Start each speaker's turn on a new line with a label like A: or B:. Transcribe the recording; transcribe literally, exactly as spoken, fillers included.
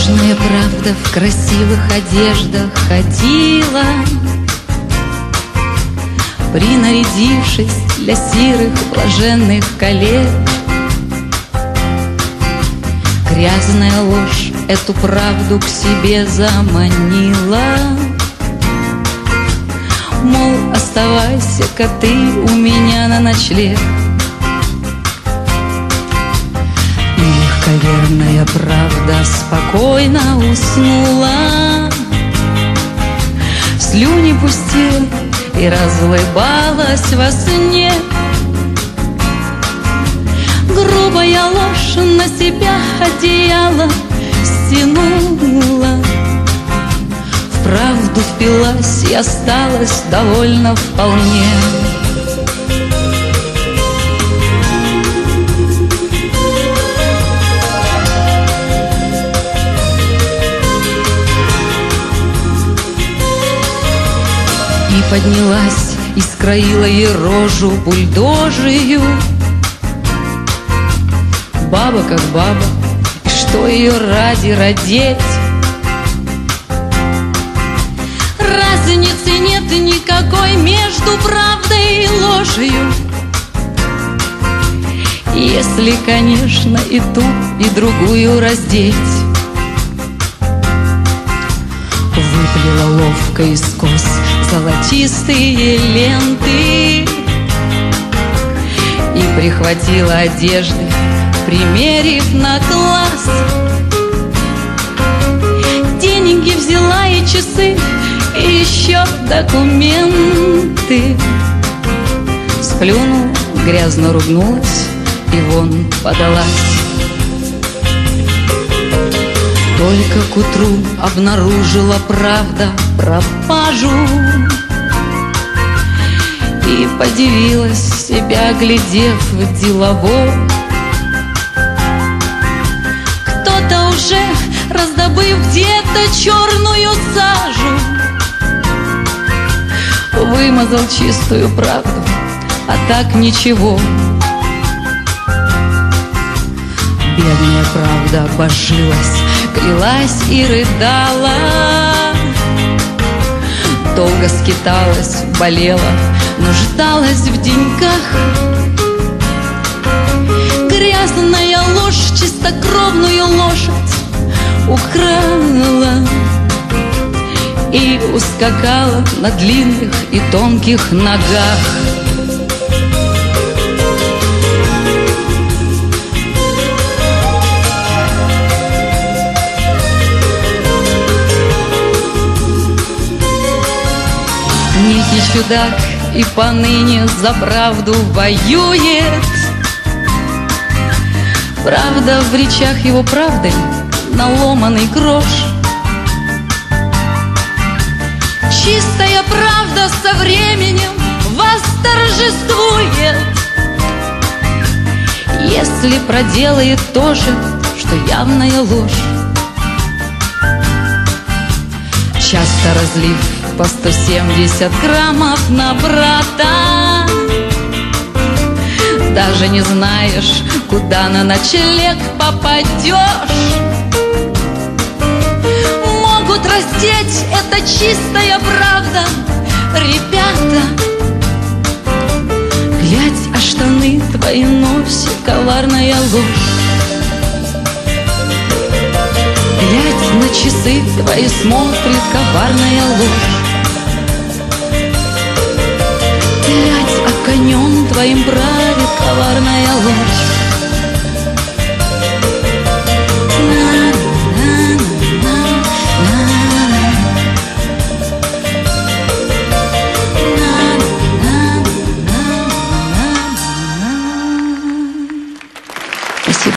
A: Ложная правда в красивых одеждах ходила, принарядившись для сирых блаженных коллег. Грязная ложь эту правду к себе заманила, мол, оставайся-ка ты у меня на ночлег. И легковерная правда спокойно уснула, слюни пустила и разулыбалась во сне. Грубая ложь на себя одеяло стянула, в правду впилась и осталась довольна вполне. И поднялась и скроила ей рожу бульдожию. Баба как баба, и что ее ради родить? Разницы нет никакой между правдой и ложью, если, конечно, и ту, и другую раздеть. Выплела ловко из кос золотистые ленты и прихватила одежды, примерив на класс. Деньги взяла и часы, и еще документы. Сплюнула, грязно ругнулась и вон подалась. Только к утру обнаружила правда пропажу и подивилась себя, глядев в деловой. Кто-то уже, раздобыв где-то черную сажу, вымазал чистую правду, а так ничего. Бедная правда божилась, клялась и рыдала, долго скиталась, болела, нуждалась в деньгах. Грязная ложь чистокровную лошадь украла и ускакала на длинных и тонких ногах. Некий чудак и поныне за правду воюет. Правда в речах его правдой наломанный грош. Чистая правда со временем восторжествует, если проделает то же, что явная ложь. Часто разлив по сто семьдесят граммов на брата, даже не знаешь, куда на ночлег попадешь. Могут раздеть, это чистая правда, ребята. Глядь, а штаны твои носит коварная ложь. Глядь, на часы твои смотрит коварная ложь. Глядь, а конем твоим правит коварная ложь.